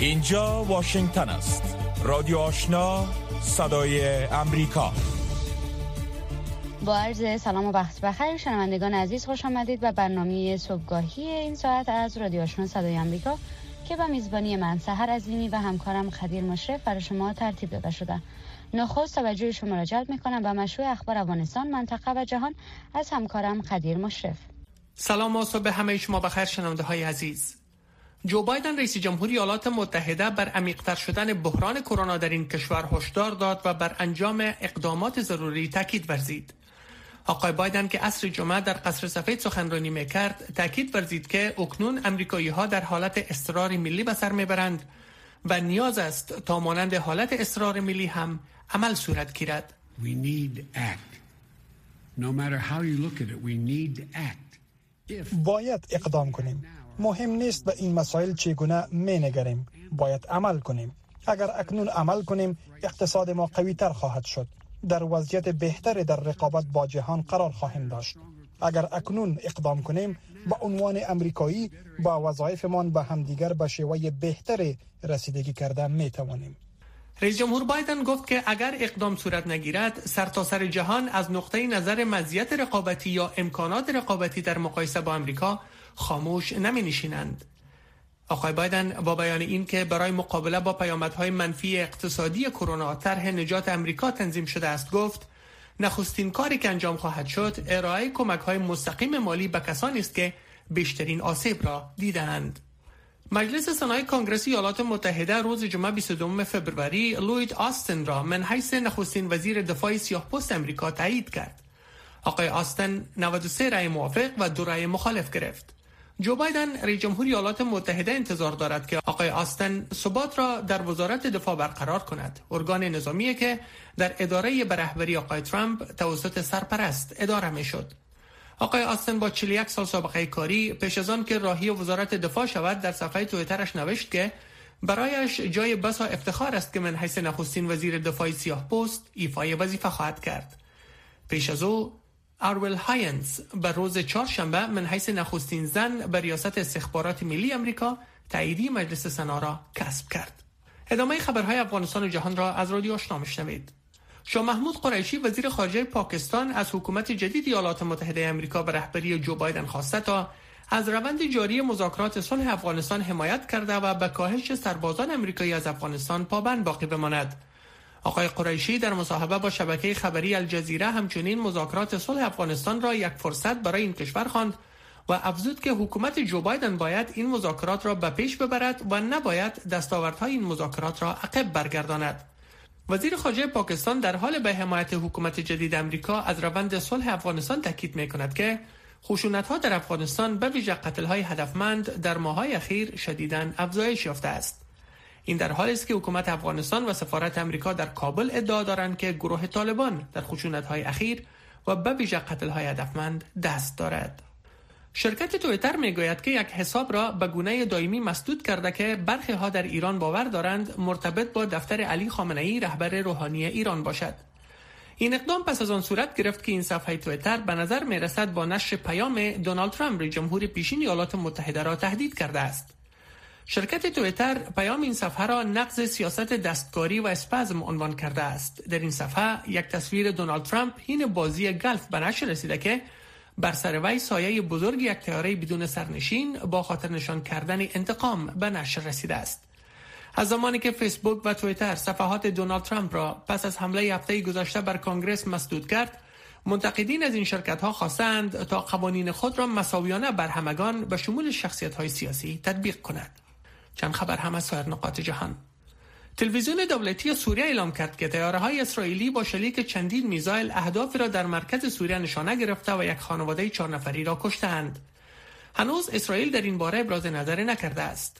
اینجا واشنگتن است. رادیو آشنا، صدای امریکا. با عرض سلام و وقت بخیر شنوندگان عزیز، خوش آمدید به برنامه صبحگاهی این ساعت از رادیو آشنا صدای امریکا که با میزبانی من سحر عظیمی و همکارم خدیر مشرف برای شما ترتیب داده شده. نخست توجه شما را جلب می‌کنم به مشروع اخبار افغانستان، منطقه و جهان از همکارم خدیر مشرف. سلام و صبح همه شما بخیر شنونده‌های عزیز. جو بایدن رئیس جمهوری ایالات متحده بر عمیق‌تر شدن بحران کرونا در این کشور هشدار داد و بر انجام اقدامات ضروری تاکید ورزید. آقای بایدن که عصر جمعه در قصر سفید سخنرانی می‌کرد، تاکید ورزید که اکنون امریکایی‌ها در حالت اضطرار ملی به سر می‌برند و نیاز است تا مانند حالت اضطرار ملی هم عمل صورت گیرد. We need act. No matter how you look at it, we need act. باید اقدام کنیم. مهم نیست به این مسائل چگونه می‌نگریم. باید عمل کنیم. اگر اکنون عمل کنیم، اقتصاد ما قوی‌تر خواهد شد. در وضعیت بهتری در رقابت با جهان قرار خواهیم داشت. اگر اکنون اقدام کنیم، با عنوان امریکایی با وظایفمان به همدیگر به شیوه بهتری رسیدگی کرده می‌توانیم. رئیس جمهور بایدن گفت که اگر اقدام صورت نگیرد، سرتاسر جهان از نقطه نظر مزیت رقابتی یا امکانات رقابتی در مقایسه با امریکا خاموش نمی‌نشینند. آقای بایدن با بیان این که برای مقابله با پیامدهای منفی اقتصادی کرونا طرح نجات امریکا تنظیم شده است گفت نخستین کاری که انجام خواهد شد ارائه کمک‌های مستقیم مالی به کسانی است که بیشترین آسیب را دیدند. مجلس سنای کنگره ایالات متحده روز جمعه 22 فوریه لوید آستن را من حیث نخستین وزیر دفاع سیاه‌پوست امریکا تایید کرد. آقای آستن 93 رأی موافق و 2 رأی مخالف گرفت. جو بایدن رئیس جمهور ایالات متحده انتظار دارد که آقای آستن ثبات را در وزارت دفاع برقرار کند. ارگان نظامی که در اداره به رهبری آقای ترامپ توسط سرپرست اداره می‌شد. آقای آستن با 41 سال سابقه کاری پیش از آن که راهی وزارت دفاع شود در صفحه توییترش نوشت که برایش جای بسا افتخار است که من حیث نخستین وزیر دفاع سیاه‌پوست ایفای وظیفه خواهد کرد. پیش از او آرویل هاینز بر روز چهارشنبه من حیث نخستین زن به ریاست استخبارات ملی امریکا تاییدی مجلس سنا را کسب کرد. ادامه خبرهای افغانستان و جهان را از رادیو آشنا میشنوید. شاه محمود قریشی وزیر خارجه پاکستان از حکومت جدید ایالات متحده آمریکا به رهبری جو بایدن خواسته تا از روند جاری مذاکرات صلح افغانستان حمایت کرده و به کاهش سربازان آمریکایی از افغانستان پابند باقی بماند. آقای قریشی در مصاحبه با شبکه خبری الجزیره همچنین مذاکرات صلح افغانستان را یک فرصت برای این کشور خواند و افزود که حکومت جو بایدن باید این مذاکرات را به پیش ببرد و نباید دستاوردهای این مذاکرات را عقب برگرداند. وزیر خارجه پاکستان در حال به حمایت حکومت جدید امریکا از روند صلح افغانستان تاکید می‌کند که خشونت‌ها در افغانستان به ویژه قتل‌های هدفمند در ماه‌های اخیر شدیداً افزایش یافته است. این در حالی است که حکومت افغانستان و سفارت امریکا در کابل ادعا دارند که گروه طالبان در خشونت‌های اخیر و به ویژه قتل‌های هدفمند دست دارد. شرکت توییتر میگوید که یک حساب را به گونه دائمی مسدود کرده که برخی ها در ایران باور دارند مرتبط با دفتر علی خامنه‌ای رهبر روحانی ایران باشد. این اقدام پس از آن صورت گرفت که این صفحه توییتر به نظر میرسد با نشر پیام دونالد ترامپ رئیس جمهور پیشین ایالات متحده را تهدید کرده است. شرکت توییتر پیام این صفحه را نقض سیاست دستکاری و اسپازم عنوان کرده است. در این صفحه یک تصویر دونالد ترامپ حین بازی گلف به نشر رسیده که بر سر وی سایه بزرگ یک طیاره بدون سرنشین با خاطر نشان کردن انتقام به نشر رسیده است. از زمانی که فیسبوک و توییتر صفحات دونالد ترامپ را پس از حمله هفته گذشته بر کنگره مسدود کرد، منتقدین از این شرکت‌ها خواستند تا قوانین خود را مساویانه بر همگان به شمول شخصیت‌های سیاسی تطبیق کند. چند خبر هم از سایر نقاط جهان. تلویزیون دولتی سوریه اعلام کرد که طیاره‌های اسرائیلی با شلیک چندین میزایل اهدافی را در مرکز سوریه نشانه گرفته و یک خانواده 4 نفری را کشتند. هنوز اسرائیل در این باره ابراز نظری نکرده است.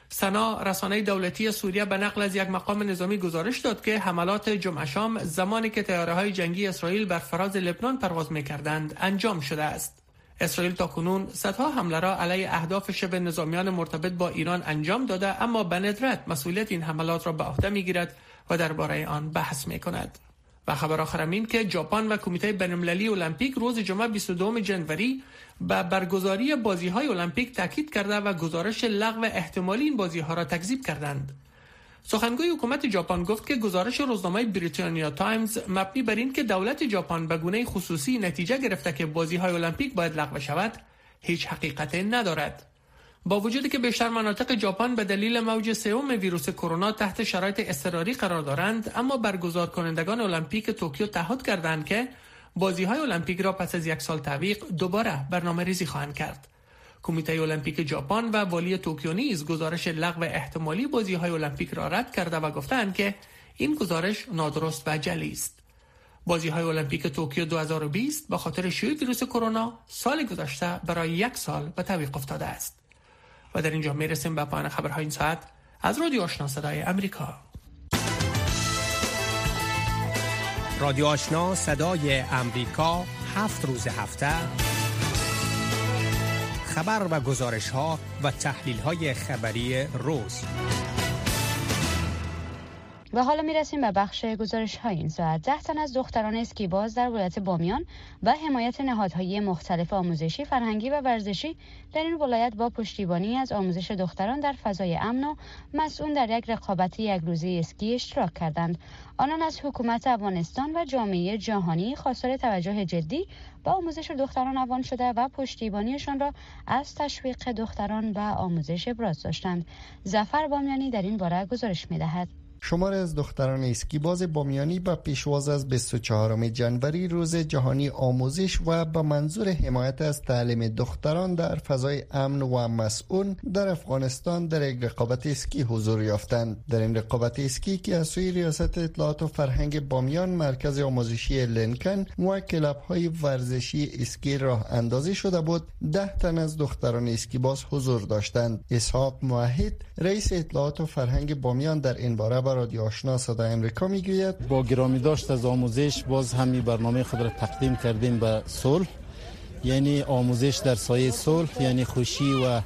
سنا رسانه دولتی سوریه به نقل از یک مقام نظامی گزارش داد که حملات جمعه شام زمانی که طیاره‌های جنگی اسرائیل بر فراز لبنان پرواز می‌کردند انجام شده است. اسرائیل تاکنون صدها حمله را علیه اهداف شبه نظامیان مرتبط با ایران انجام داده، اما به ندرت مسئولیت این حملات را به عهده می‌گیرد و درباره آن بحث می‌کند. و خبر آخرم این که ژاپن و کمیته بین‌المللی المپیک روز جمعه 22 جنوری به برگزاری بازی‌های المپیک تاکید کرده و گزارش لغو احتمالی این بازی‌ها را تکذیب کردند. سخنگوی حکومت ژاپن گفت که گزارش روزنامه بریتانیا تایمز مبنی بر این که دولت ژاپن به گونه خصوصی نتیجه گرفته که بازی‌های المپیک باید لغو شود، هیچ حقیقت ندارد. با وجودی که بیشتر مناطق ژاپن به دلیل موج سوم ویروس کرونا تحت شرایط اضطراری قرار دارند، اما برگزار کنندگان المپیک توکیو تعهد کردند که بازی‌های المپیک را پس از 1 سال تعویق دوباره برنامه‌ریزی خواهند کرد. کمیته المپیک ژاپن و والی توکیو نیز گزارش لغو احتمالی بازی‌های المپیک را رد کرده و گفتند که این گزارش نادرست و جعلی است. بازی‌های المپیک توکیو 2020 به خاطر شیوع ویروس کرونا سال گذشته برای 1 سال به تعویق افتاده است. و در اینجا میرسیم به پایان خبرهای این ساعت از رادیو آشنا صدای امریکا. رادیو آشنا صدای امریکا 7 روز هفته خبر و گزارش ها و تحلیل های خبری روز. و حالا میرسیم به بخش گزارش های این ساعت. 10 تن از دختران اسکیباز در ولایت بامیان و حمایت نهادهای مختلف آموزشی، فرهنگی و ورزشی در این ولایت با پشتیبانی از آموزش دختران در فضای امن و مسئول در یک رقابت یک روزه اسکی اشتراک کردند. آنان از حکومت افغانستان و جامعه جهانی خواستار توجه جدی به آموزش دختران افغان شده و پشتیبانیشان را از تشویق دختران به آموزش ابراز داشتند. ظفر بامیانی در این باره گزارش می‌دهد. شمار از دختران اسکیباز بامیانی به پیشواز از 24 جنوری روز جهانی آموزش و به منظور حمایت از تعلیم دختران در فضای امن و مسئول در افغانستان در یک رقابت اسکی حضور یافتند. در این رقابت اسکی که از سوی ریاست اطلاعات و فرهنگ بامیان، مرکز آموزشی لنکن و کلب‌های ورزشی اسکی راه اندازی شده بود، 10 تن از دختران اسکیباز حضور داشتند. اسحاق موحد، رئیس اطلاعات و فرهنگ بامیان، در این باره رادیو آشنا صدای امریکا میگوید با گرامی داشت از آموزش باز همی برنامه خود را تقدیم کردیم به صلح، یعنی آموزش در سایه صلح، یعنی خوشی و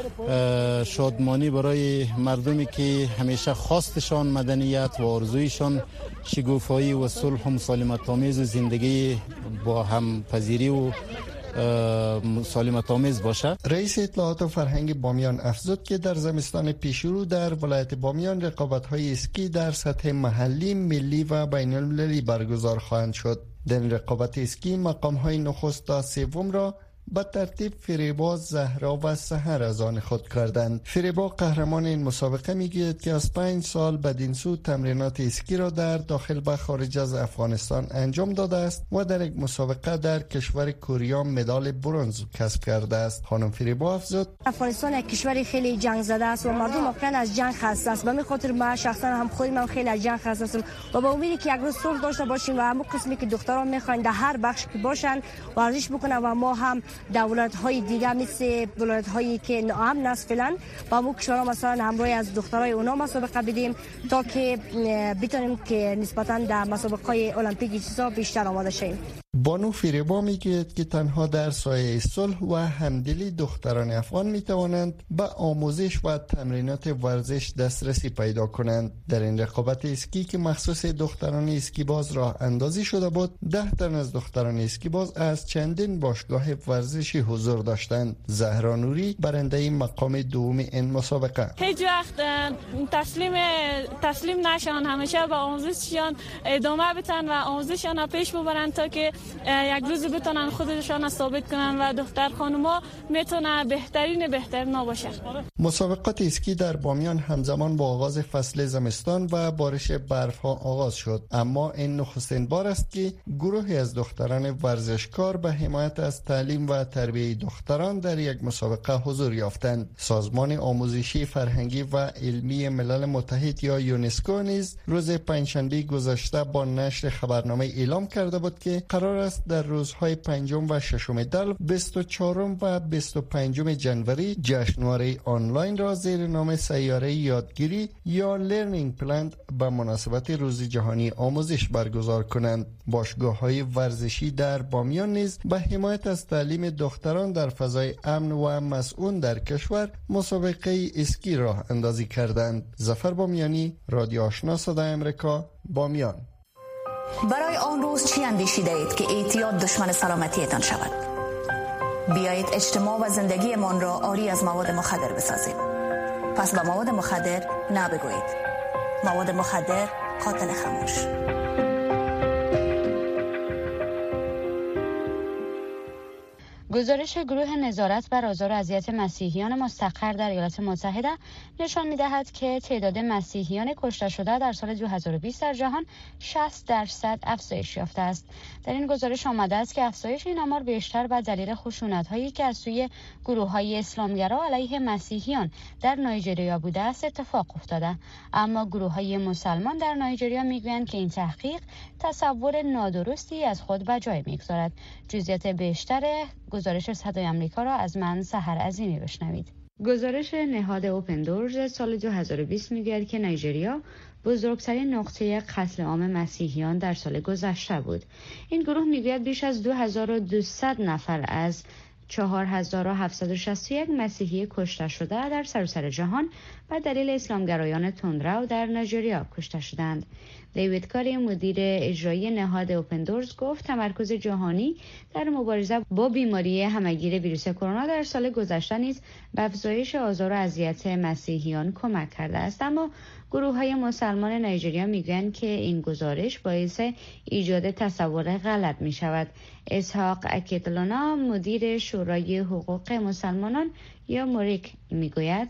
شادمانی برای مردمی که همیشه خواستشان مدنیت و آرزویشان شگوفایی و صلح و مسالمت آمیز و زندگی با هم پذیری و مسالمت آمیز باشد. رئیس اطلاعات و فرهنگ بامیان افزود که در زمستان پیشرو در ولایت بامیان رقابت‌های اسکی در سطح محلی، ملی و بین‌المللی برگزار خواهند شد. در رقابت اسکی مقام‌های نخست تا سوم را به ترتیب فریبا، زهرا و سحر از آن خود کردند. فریبا قهرمان این مسابقه میگوید که از 5 سال بدین سو تمرینات اسکی را در داخل و خارج از افغانستان انجام داده است و در یک مسابقه در کشور کره مدال برنز کسب کرده است. خانم فریبا افزود افغانستان یک کشور خیلی جنگ زده است و مردم واقعا از جنگ خسته است. به همین خاطر من شخصا هم خودم خیلی از جنگ خسته هستم و با امیدی که یک روز صلح داشته باشیم و همون قسمی که دختران میخواین در هر بخش که باشن ورزش بکنن و ما هم دولت‌های دیگه مثل دولت‌هایی که ناامن است فعلا با همون کشورها مثلا همراه از دخترای اونا مسابقه بدیم تا که بتونیم که نسبتاً در مسابقه‌های المپیک چیزا بیشتر آماده شیم. بانو فریبا میگوید که تنها در سایه صلح و همدلی دختران افغان میتوانند به آموزش و تمرینات ورزش دسترسی پیدا کنند. در این رقابت اسکی که مخصوص دختران اسکیباز راه اندازی شده بود، 10 تن از دختران اسکیباز از چندین باشگاه ورزشی حضور داشتند. زهرا نوری برنده مقام دوم این مسابقه. هیچ وقت تسلیم نشون، همیشه به آموزششان ادامه بدن و آموزششان پیش ببرن تا که یک روز بتونن خودشان ثابت کنن و دختر خانوما میتونه بهترین باشه. مسابقات اسکی در بامیان همزمان با آغاز فصل زمستان و بارش برف ها آغاز شد، اما این نخستین بار است که گروهی از دختران ورزشکار به حمایت از تعلیم و تربیت دختران در یک مسابقه حضور یافتند. سازمان آموزشی، فرهنگی و علمی ملل متحد یا یونسکو نیز روز پنجشنبه گذشته با نشر خبرنامه اعلام کرده بود که قرار است در روزهای 5 و 6 دی 24 و 25 جنوری جشنواره آنلاین را زیر نام سیاره یادگیری یا لرنینگ پلنت به مناسبت روز جهانی آموزش برگزار کنند. باشگاه‌های ورزشی در بامیان نیز به حمایت از تعلیم دختران در فضای امن و مسئول در کشور مسابقه اسکی راه اندازی کردند. ظفر بامیانی، رادیو آشنا صدای امریکا، بامیان. برای آن روز چی اندیشیده اید که اعتیاد دشمن سلامتیتان شود؟ بیایید اجتماع و زندگی من را عاری از مواد مخدر بسازیم. پس به مواد مخدر نبگویید. مواد مخدر قاتل خاموش. گزارش گروه نظارت بر آزار و اذیت مسیحیان مستقر در ایالات متحده نشان می‌دهد که تعداد مسیحیان کشته شده در سال 2020 در جهان 60% افزایش یافته است. در این گزارش آمده است که افزایش این آمار بیشتر به دلیل خشونت‌هایی که از سوی گروه‌های اسلامگرا علیه مسیحیان در نایجریا بوده است اتفاق افتاده، اما گروه‌های مسلمان در نایجریا می‌گویند که این تحقیق تصور نادرستی از خود به جای می‌گذارد. جزئیات بیشتر گزارش صدای آمریکا را از من سحر عظیمی بشنوید. گزارش نهاد اوپن دورز سال 2020 میگوید که نایجریا بزرگترین نقطه قتل عام مسیحیان در سال گذشته بود. این گروه میگوید بیش از 2200 نفر از 4761 مسیحی کشته شده در سراسر جهان به دلیل اسلامگرایان تندرو در نایجریا کشته شدند. دیوید کاری مدیر اجرایی نهاد اوپن دورز گفت تمرکز جهانی در مبارزه با بیماری همهگیر ویروس کرونا در سال گذشته نیز به افزایش آزار و اذیت مسیحیان کمک کرده است، اما گروه‌های مسلمان نایجریا میگویند که این گزارش باعث ایجاد تصور غلط می‌شود. اسحاق اکیتلونا مدیر شورای حقوق مسلمانان یا موریک میگوید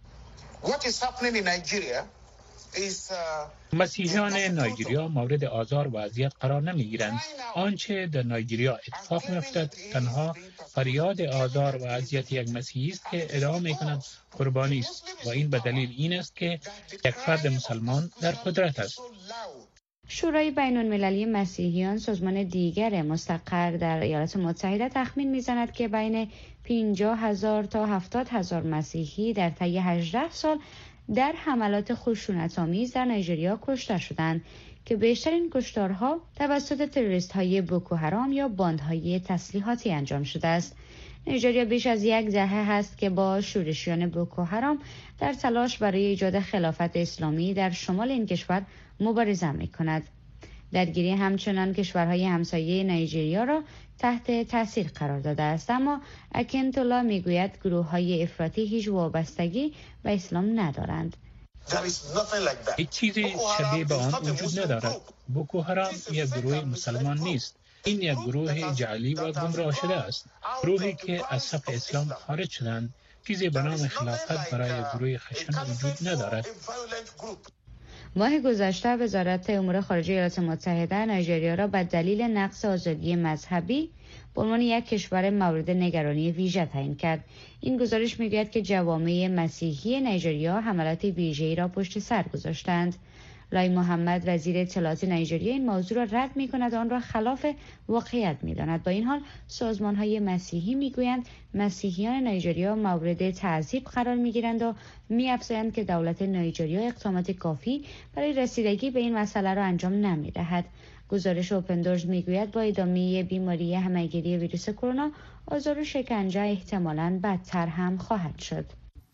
مسیحیان نایجریا مورد آزار و اذیت قرار نمی‌گیرند. آنچه در نایجریا اتفاق می‌افتد تنها فریاد آزار و اذیت یک مسیحی است که ادعا می‌کند قربانی است و این به دلیل این است که یک فرد مسلمان در قدرت است. شورای بین‌المللی مسیحیان، سازمان دیگر مستقر در ایالات متحده، تخمین می‌زند که بین 50,000 تا 70,000 مسیحی در طی 18 سال در حملات خشونت‌آمیز در نایجریا کشته شدند که بیشترین کشتارها توسط تروریست‌های بوکو حرام یا باندهای تسلیحاتی انجام شده است. نایجریا بیش از یک دهه است که با شورشیان بوکو حرام در تلاش برای ایجاد خلافت اسلامی در شمال این کشور مبارزه می‌کند. درگیری همچنان کشورهای همسایه نایجریا را تحت تاثیر قرار داده است، اما اکینتولا میگوید گروه‌های افراطی هیچ وابستگی به اسلام ندارند. هیچ چیزی شبیه به آن وجود ندارد. بوکو حرام یک گروه مسلمان نیست. این یک گروه جعلی و گمراه شده است. گروهی که از صف اسلام خارج شدند. چیزی به نام خلافت برای گروه خشن وجود ندارد. ماه گذشته وزارت امور خارجه ایالات متحده نایجریا را به دلیل نقض آزادی مذهبی به عنوان یک کشور مورد نگرانی ویژه تعیین کرد. این گزارش میگوید که جوامع مسیحی نایجریا حملات ویژه‌ای را پشت سر گذاشتند. لای محمد وزیر اطلاعات نایجریا این موضوع را رد می‌کند و آن را خلاف واقعیت می‌داند. با این حال سازمان‌های مسیحی می‌گویند مسیحیان نایجریا مورد تعذیب قرار می‌گیرند و می‌افزایند که دولت نایجریا اقدامات کافی برای رسیدگی به این مسئله را انجام نمی‌دهد. گزارش اوپن دورز می‌گوید با ادامه بیماری همهگیری ویروس کرونا آزار و شکنجه احتمالاً بدتر هم خواهد شد.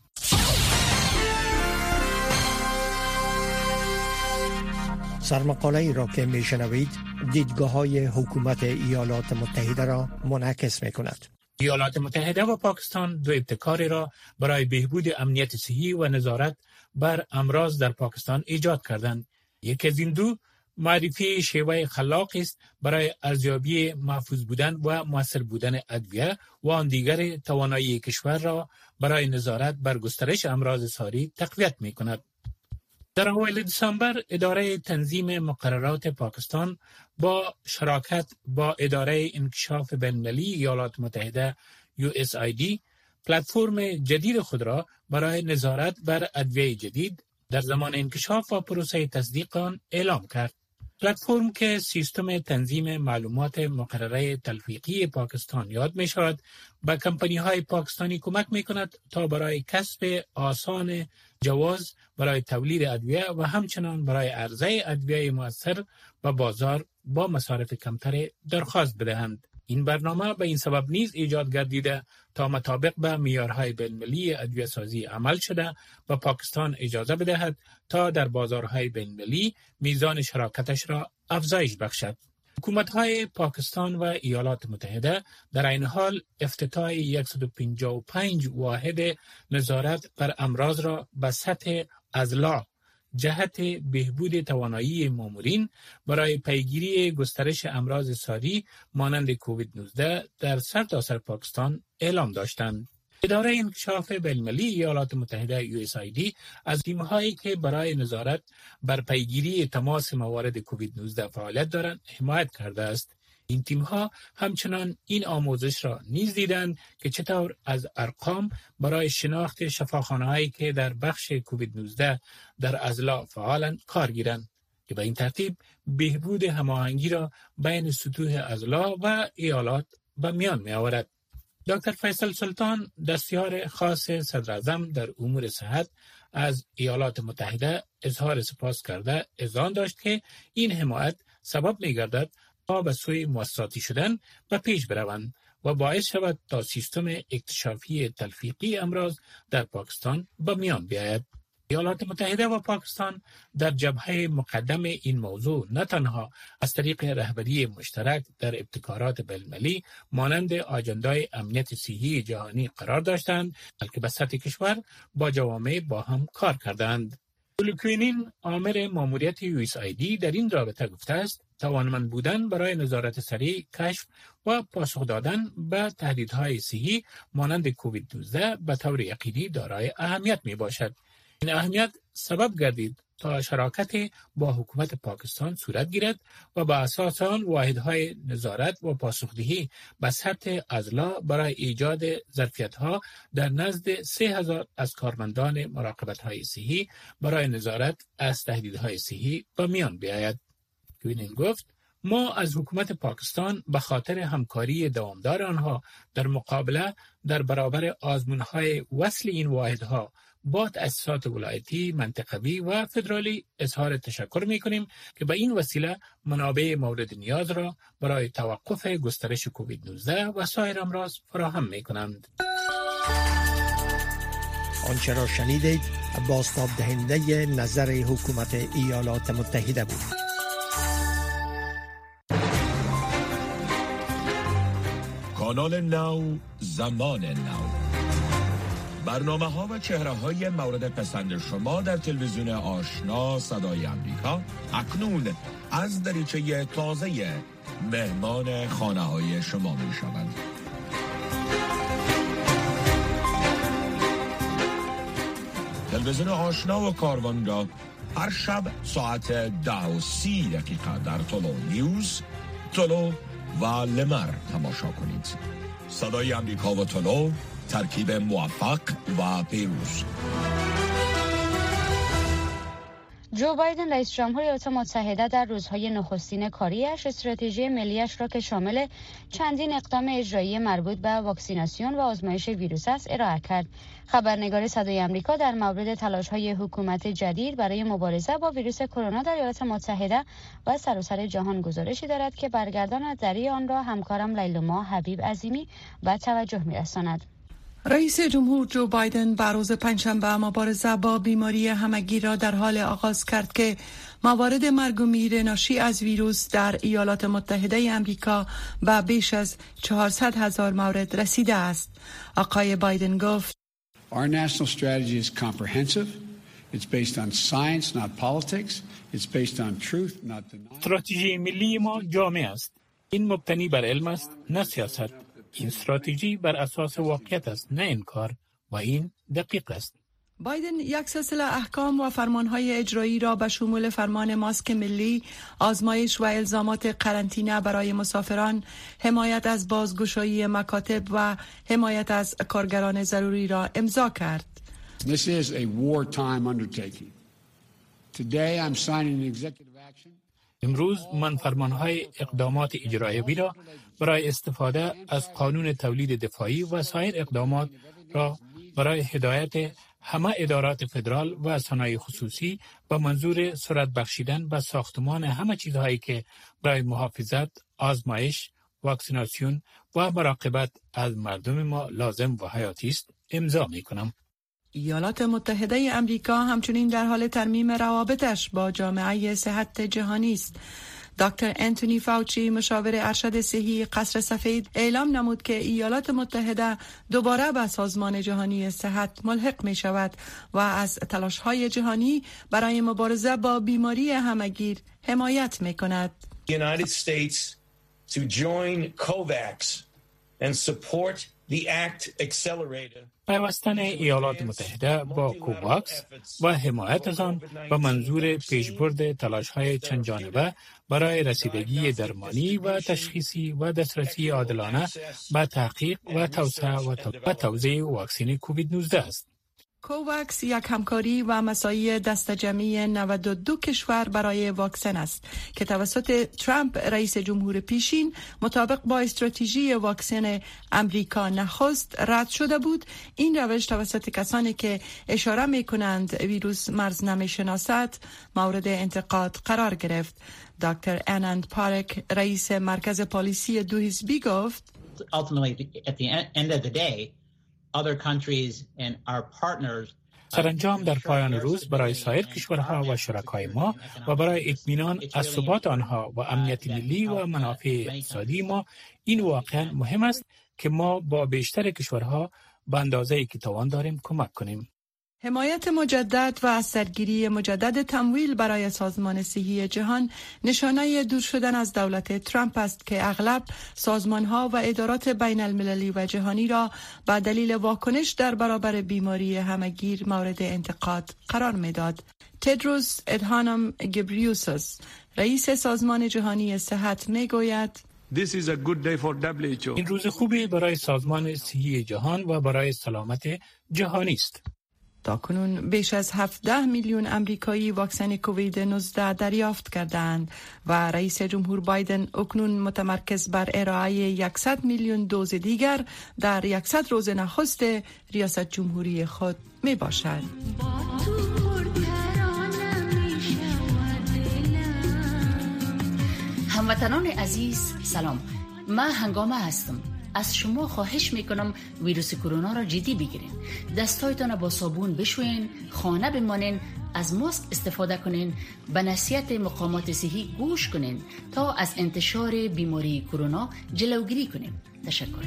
سرمقاله ای را که میشنوید دیدگاه‌های حکومت ایالات متحده را منعکس می‌کند. ایالات متحده و پاکستان دو ابتکاری را برای بهبود امنیت صحی و نظارت بر امراض در پاکستان ایجاد کردند. یکی از این دو معرفی شیوه خلاقی است برای ارزیابی محفوظ بودن و مؤثر بودن ادویه و آن دیگر توانایی کشور را برای نظارت بر گسترش امراض ساری تقویت می‌کند. در اوایل دسامبر اداره تنظیم مقررات پاکستان با شراکت با اداره انکشاف بین‌المللی ایالات متحده USAID پلتفرم جدید خود را برای نظارت بر ادویه جدید در زمان انکشاف و پروسه تصدیق آن اعلام کرد. پلتفرم که سیستم تنظیم معلومات مقرره تلفیقی پاکستان یاد می شود به کمپانی های پاکستانی کمک می کند تا برای کسب آسان جواز برای تولید ادویه و همچنان برای عرضه ادویه مؤثر و بازار با مصارف کمتر درخواست بدهند. این برنامه به این سبب نیز ایجاد گردیده تا مطابق به معیارهای بین‌المللی ادویه سازی عمل شده و پاکستان اجازه بدهد تا در بازارهای بین‌المللی میزان شراکتش را افزایش بخشد. حکومت‌های پاکستان و ایالات متحده در این حال افتتاح 155 واحد نظارت بر امراض را به سطح اضلاع جهت بهبود توانایی مامورین برای پیگیری گسترش امراض ساری مانند کووید 19 در سرتاسر پاکستان اعلام داشتند. اداره انکشاف بین‌المللی ایالات متحده USAID از تیم‌هایی که برای نظارت بر پیگیری تماس موارد کووید 19 فعالیت دارند حمایت کرده است. این تیم‌ها همچنان این آموزش را نیز دیدند که چطور از ارقام برای شناخت شفاخانه‌هایی که در بخش کووید 19 در اضلاع فعالند کار گیرند که به این ترتیب بهبود هماهنگی را بین سطوح اضلاع و ایالات به میان می‌آورد. دکتر فیصل سلطان، دستیار خاص صدراعظم در امور صحت از ایالات متحده، اظهار سپاس کرده اذعان داشت که این حمایت سبب می‌گردد تا به سوی مؤسساتی شدن و پیش بروند و باعث شود تا سیستم اکتشافی تلفیقی امراض در پاکستان به میان بیاید. ایالات متحده و پاکستان در جبهه مقدم این موضوع نه تنها از طریق رهبری مشترک در ابتکارات بین‌المللی مانند آجندای امنیت صحی جهانی قرار داشتند، بلکه به سطح کشور با جوامع با هم کار کردند. لوکوینین، آمر ماموریت USAID، در این رابطه گفته است توانمند بودن برای نظارت سریع، کشف و پاسخ دادن به تهدیدهای صحی مانند کووید 19 به طور یقینی دارای اهمیت می باشد. این اهمیت سبب گردید تا شراکت با حکومت پاکستان صورت گیرد و با اساس آن واحدهای نظارت و پاسخدهی به سطح اضلاع برای ایجاد ظرفیت‌ها در نزد 3000 از کارمندان مراقبت‌های صحی برای نظارت از تهدیدهای صحی به میان بیاید. کوینین گفت ما از حکومت پاکستان به خاطر همکاری دوامدار آنها در مقابله در برابر آزمون‌های وصل این واحدها با تأسیسات ولایتی، منطقوی و فدرالی اظهار تشکر می‌کنیم که به این وسیله منابع مورد نیاز را برای توقف گسترش کووید 19 و سایر امراض فراهم می‌کنند. آنچه را شنیدید بازتاب دهنده نظر حکومت ایالات متحده بود. کانال نو، زمان نو، برنامه‌ها و چهره‌های مورد پسند شما در تلویزیون آشنا صدای آمریکا اکنون از دریچه تازه مهمان خانه‌های شما می‌شوند. تلویزیون آشنا و کاروان را هر شب ساعت 10:30 در طلوع نیوز، طلوع و لمر تماشا کنید. صدای آمریکا و طلوع، ترکیب موفق و پیروز. جو بایدن رئیس جمهور ایالات متحده در روزهای نخستین کاریش استراتژی ملیش را که شامل چندین اقدام اجرایی مربوط به واکسیناسیون و آزمایش ویروس است ارائه کرد. خبرنگار صدای آمریکا در مورد تلاش‌های حکومت جدید برای مبارزه با ویروس کرونا در ایالات متحده و سراسر جهان گزارشی دارد که برگردان دری آن را همکارم لیلما حبیب عظیمی به توجه می‌رساند. رئیس جمهور جو بایدن بر روز پنجشنبه مبارزه با بیماری همگی را در حال آغاز کرد که موارد مرگ و میر ناشی از ویروس در ایالات متحده آمریکا به بیش از 400,000 مورد رسیده است. آقای بایدن گفت Our national strategy is comprehensive. It's based on science, not politics. It's based on truth, not denial. استراتژی ملی ما جامع است. این مبتنی بر علم است، نه سیاست. این استراتژی بر اساس واقعیت است، نه انکار، و این دقیق است. بایدن یک سلسله احکام و فرمانهای اجرایی را به شمول فرمان ماسک ملی، آزمایش و الزامات قرنطینه برای مسافران، حمایت از بازگشایی مکاتب و حمایت از کارگران ضروری را امضا کرد. This is a wartime undertaking. Today I'm signing an executive action. امروز من فرمانهای اقدامات اجرایی را برای استفاده از قانون تولید دفاعی و سایر اقدامات را برای هدایت همه ادارات فدرال و صنایع خصوصی به منظور سرعت بخشیدن به ساختمان همه چیزهایی که برای محافظت، آزمایش، واکسیناسیون و مراقبت از مردم ما لازم و حیاتی است امضا می‌کنم. ایالات متحده آمریکا همچنین در حال ترمیم روابطش با جامعه صحت جهانی است. دکتر انتونی فاوچی مشاور ارشد صحی قصر سفید اعلام نمود که ایالات متحده دوباره به سازمان جهانی صحت ملحق می شود و از تلاش‌های جهانی برای مبارزه با بیماری همه‌گیر حمایت می کند. The United States to join COVAX and support the act accelerator. پیوستن ایالات متحده با کوواکس و حمایت از آن به منظور پیشبرد تلاش‌های چند جانبه برای رسیدگی درمانی و تشخیصی و دسترسی عادلانه به تحقیق و توسعه و توزیع واکسن کووید 19 است. کوواکس یک همکاری و مساعی دست جمعی 92 کشور برای واکسن است که توسط ترامپ رئیس جمهور پیشین مطابق با استراتژی واکسن امریکا نخست رد شده بود. این روش توسط کسانی که اشاره می کنند ویروس مرز نمی شناسد مورد انتقاد قرار گرفت. دکتر آنند پارک رئیس مرکز پالیسی دو حزبی گفت سرانجام در پایان روز برای سایر کشورها و شرکای ما و برای اطمینان از ثبات آنها و امنیت ملی و منافع اقتصادی ما این واقعا مهم است که ما با بیشتر کشورها به اندازه‌ای که توان داریم کمک کنیم. حمایت مجدد و از سرگیری مجدد تمویل برای سازمان صحی جهان نشانه دور شدن از دولت ترامپ است که اغلب سازمانها و ادارات بین المللی و جهانی را به دلیل واکنش در برابر بیماری همه‌گیر مورد انتقاد قرار می‌داد. تدروس ادهانم گبریوسوس رئیس سازمان جهانی صحت می‌گوید این روز خوبی برای سازمان صحی جهان و برای سلامت جهانی است. تاکنون بیش از 17 میلیون امریکایی واکسن کووید 19 دریافت کردند و رئیس جمهور بایدن اکنون متمرکز بر ارائه 100 میلیون دوز دیگر در 100 روز نخست ریاست جمهوری خود می باشد. هموطنان عزیز سلام، من هنگامه هستم. از شما خواهش میکنم ویروس کرونا را جدی بگیرین. دستایتان را با صابون بشوین، خانه بمانین، از ماسک استفاده کنین، به نصیحت مقامات صحی گوش کنین تا از انتشار بیماری کرونا جلوگیری کنین. تشکر.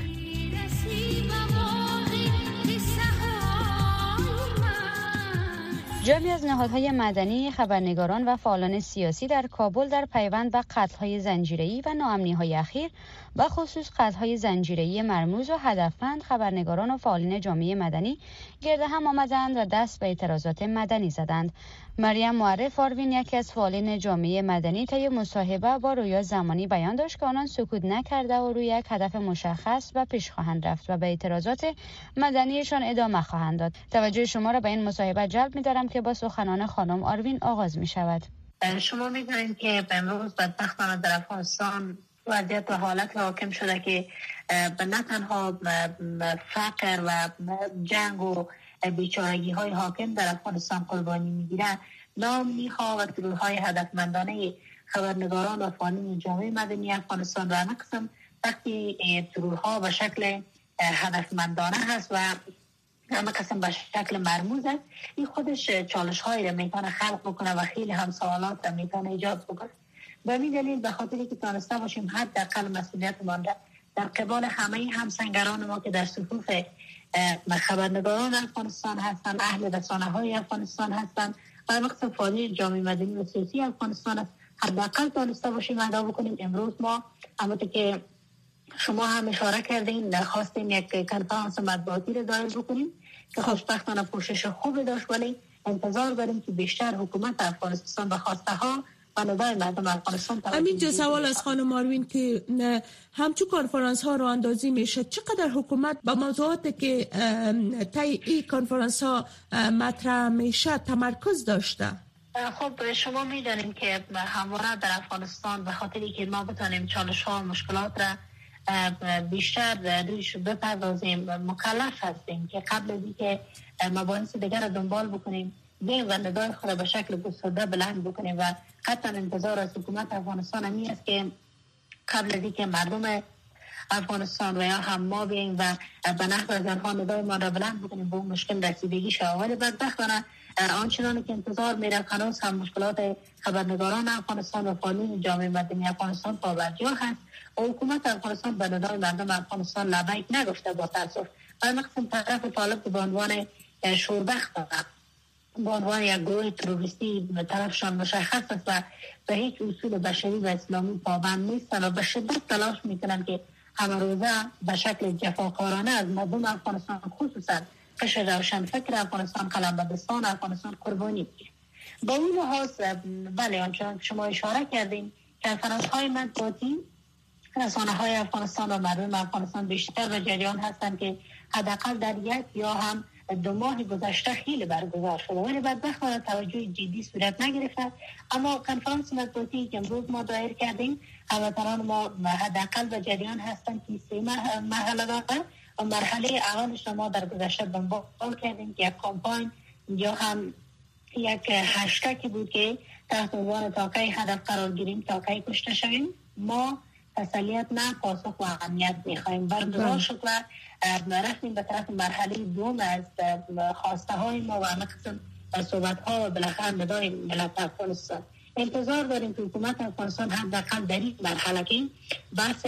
جمعی از نهادهای مدنی، خبرنگاران و فعالان سیاسی در کابل در پیوند به قتل‌های زنجیره‌ای و ناامنی‌های اخیر و خصوص قتل‌های زنجیره‌ای مرموز و هدفمند خبرنگاران و فعالین جامعه مدنی گرد هم آمدند و دست به اعتراضات مدنی زدند. مریم معرف آروین یکی از فعالین جامعه مدنی طی مصاحبه با رویا زمانی بیان داشت که آنان سکوت نکرده و روی یک هدف مشخص و پیش خواهند رفت و به اعتراضات مدنیشان ادامه خواهند داد. توجه شما را به این مصاحبه جلب می‌دارم که با سخنان خانم آروین آغاز می‌شود. شما می‌دانید که امروز بدبختانه در افغانستان وضعیت و حالت حاکم شده که نه تنها فقر و جنگ و بیچارگی های حاکم در افغانستان قربانی میگیرند، ناامنی‌ها و ترورهای هدفمندانه خبرنگاران و فعالین جامعه مدنی افغانستان را نقصم وقتی ترورها به شکل هدفمندانه هست و همه قسم به شکل مرموز است، این خودش چالش هایی را میتونه خلق بکنه و خیلی هم سوالات را میتونه ایجاد بکنه. به این دلیل به خاطری که تانسته باشیم حداقل مسئولیت مانده در قبال همه همسنگران ما که در صفوف خبرنگاران افغانستان هستند، اهل رسانه‌های افغانستان هستند و مقصد فعالین جامعه مدنی و سیاسی افغانستان است، حداقل تانسته باشیم ادا بکنیم. امروز ما همونطور که شما هم اشاره کردین خواستیم یک کنفرانس مطبوعاتی را دایر بکنیم که خوشبختانه پوشش خوبی داشت، ولی انتظار داریم که بیشتر حکومت افغانستان به خواسته ها و ندای مردم افغانستان همین سوال از خانم آروین که همچون کنفرانس ها رو اندازی میشه، چقدر حکومت با موضوعاتی که طی این کنفرانس ها مطرح میشه تمرکز داشته؟ خب شما میدانیم که همواره در افغانستان به خاطری که ما بتانیم چالش ها و مشکلات را بیشتر رویش بپردازیم مکلف هستیم که قبل از اینکه مباحث دیگر را دنبال بکنیم دیم و ندای خود را به شکل گسترده بلند بکنیم و حتی انتظار از حکومت افغانستان همی است که قبل از اینکه مردم افغانستان و یا هم ما بیاییم و به نحو از آنها ندای ما را بلند بکنیم به اون مشکل رسیدگی شود. ولی بدبختانه آنچنانی که انتظار میره هنوز هم مشکلات خبرنگاران افغانستان و فعالین جامعه مدنی افغانستان پابرجا هست و حکومت افغانستان به ندای مردم افغانستان لبیک نگفته با تاسف. و مقصد طرف طالب به عنوان شوربخت به عنوان یک گروه تروریستی طرفشان مشخص است و به هیچ اصول بشری و اسلامی پابند نیستند و به شدت تلاش میکنند که همه روزه به شکل جفاکارانه از مردم افغانستان خصوصا قشر روشنفکر افغانستان قلمبدستان افغانستان قربانی بگیرد. با این لحاظ بله آنچنان که شما اشاره کردین کنفرانس‌های مطبوعاتی رسانه‌های افغانستان و مردم افغانستان بیشتر و جریان هستند که حداقل در یک یا هم 2 ماه گذشته خیلی برگزار شده ولی بدبختانه توجه جدی صورت نگرفته. اما کنفرانس مطبوعاتی که امروز ما دایر کردیم هموطنان ما حداقل به جریان هستند که 3 مرحله داره و مرحله اولش ما در گذشته دنبال کردیم که یک کمپاین یا هم یک هشتگی بود که تحت عنوان تاکه هدف قرار گیریم تاکه کشته شویم. ما تسلیت نه پاسخ و امنیت میخوایم برگزار شد و رفتیم به طرف مرحله دوم از خواسته های ما و مقصد صحبت ها و بالاخره ندای ملت افغانستان. انتظار داریم که حکومت افغانستان حداقل در این مرحله که بحث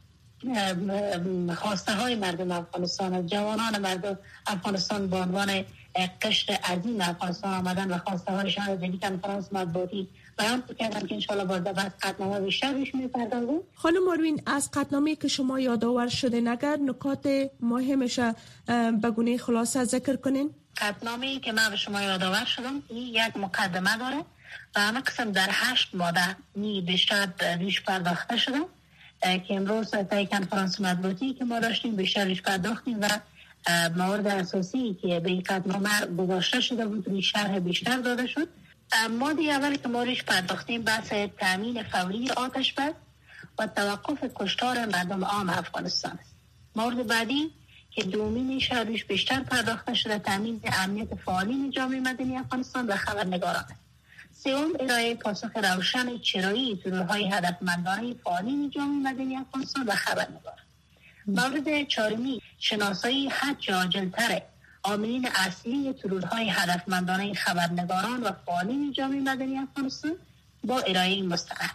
خواسته های مردم افغانستان از جوانان مردم افغانستان به عنوان قشر عظیم افغانستان آمدن و خواسته هایشان در این کنفرانس مطبوعاتی بیان کردن که انشاءالله باز بعد قطعنامه بیشتر بهش می‌پردازیم. خانم آروین از قطعنامه‌ای که شما یادآور شده اگر نکات مهمش به گونه خلاصه ذکر کنین. قطعنامه‌ای که من به شما یادآور شدم این یک مقدمه داره و همه قسم در 8 ماده بیشتر ریش پرداخته شده که امروز تا کنفرانس مطبوعاتی که ما داشتیم بیشتر ریش پرداختیم و موارد اساسی که به این قطعنامه گذاشته شده بود روی شرح بیشتر داده شد. ماده اولی که ما ریش پرداختیم بحث تامین فوری آتش بس و توقف کشتار مردم عام افغانستان است. مورد بعدی که دومینش ریش بیشتر پرداخته شده تامین امنیت فعالین جامعه مدنی افغانستان و خبرنگاران است. سوم ارائه پاسخ روشن چرایی ترورهای هدفمندانه فعالین جامعه مدنی افغانستان و خبرنگاران. مورد چهارمی شناسایی حد عاجل‌تر عاملین اصلی ترورهای هدفمندانه خبرنگاران و فعالین جامعه مدنی افغانستان با ارائه مستند.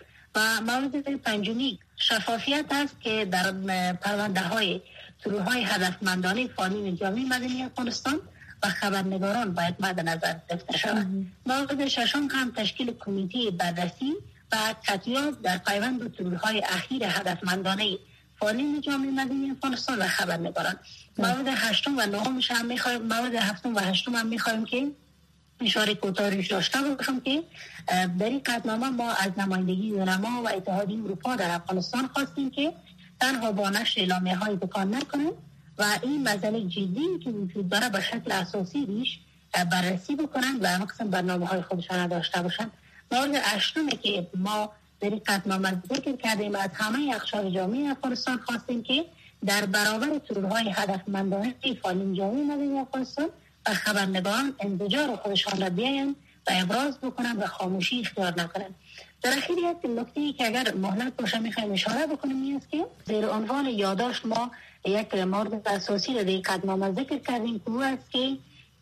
و مورد پنجمی شفافیت است که در پرونده های ترورهای هدفمندانه فعالین جامعه مدنی افغانستان و خبرنگاران باید مد نظر گرفته شود. مورد ششم هم تشکیل کمیته بررسی و قطعیات در پیوند به ترورهای اخیر هدفمندانه فعالین جامعه مدنی افغانستان و خبرنگاران. مورد هفتم و نهمش هم می‌خوایم مورد هفتم و هشتم هم می‌خوایم که اشاره کوتاهش داشته باشم که در این قطعنامه ما از نمایندگی علما و اتحادیه اروپا در افغانستان خواستیم که تنها با نشر اعلامیه‌های بکار نکنند و این مسئله جدی که وجود داره به شکل اساسی ریش بررسی بکنند و مقصد برنامه‌های خودشان داشته باشند. مورد هشتم که ما در این قطعنامه ذکر کردیم از همه اقشار جامعه افغانستان خواستیم که در برابر ترورهای هدفمندانه فعالین جامعه مدنی افغانستان و خبرنگاران انزجار خودشان را بیایند و ابراز بکنند و خاموشی اختیار نکنند. در اخیر یک نکته‌ای که اگر مهلت باشه می‌خوایم اشاره بکنیم این است که زیر عنوان یادداشت ما یک مورد اساسی را در قطعنامه ذکر کردیم که او است که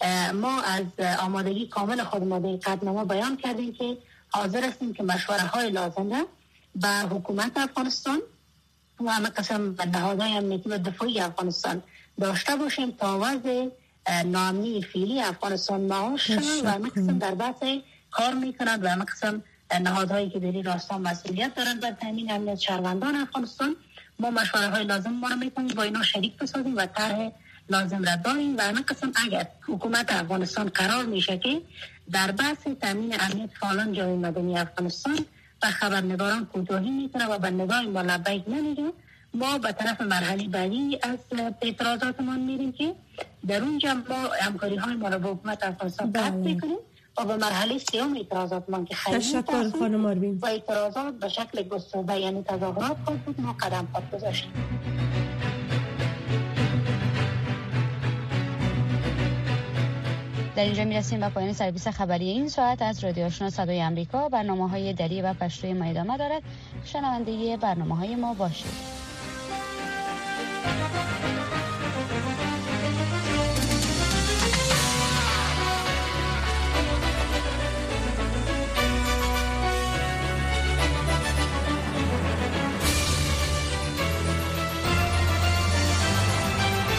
ما از آمادگی کامل خود ما در قطعنامه بیان کردیم که حاضر هستیم که مشوره‌های لازم را به حکومت افغانستان و همه قسم نهادهای امنیتی و دفاعی افغانستان داشته باشیم تا وضع ناامنی فعلی افغانستان معاش شود و همه قسم در بحث کار میکنند و همه قسم نهادهایی که در این راستا مسئولیت دارند بر تامین امنیت شهروندان افغانستان ما مشوره‌های لازم ما را میکنیم با اینا شریک بسازیم و طرح لازم را داریم و همه قسم اگر حکومت افغانستان قرار میشه که در بحث تامین امنیت فعالان جامعه مدنی افغانستان و خبرنگاران کوتاهی میکنه و به نگاه ما لبیک نمیگه ما به طرف مرحله بعدی از اعتراضاتمان میریم که در اونجا ما همکاری های ما را با حکومت افغانستان قطع میکنیم و به مرحله سوم اعتراضاتمان که خیلی تشکر خانم آروین و اعتراضات به شکل گسترده یعنی تظاهرات خود بود ما قدم خود گذاشتیم. در اینجا میرسیم به پایان سرویس خبری این ساعت از رادیو آشنا صدای آمریکا. برنامه‌های دری و پشتوی ما ادامه دارد. شنونده برنامه‌های ما باشید.